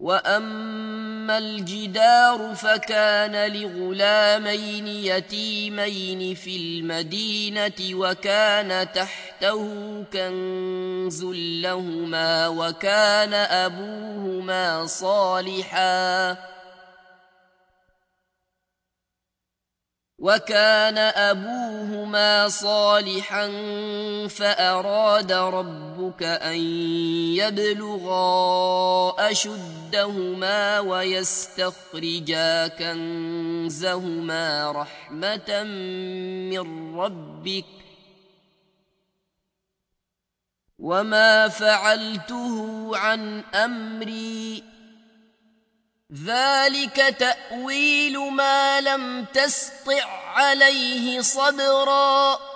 وأما الجدار فكان لغلامين يتيمين في المدينة وكان تحته كنز لهما وكان أبوهما صالحا فأراد ربك أن يبلغا أشدهما ويستخرجا كنزهما رحمة من ربك وما فعلته عن أمري ذلك تأويل ما لم تسطع عليه صبرا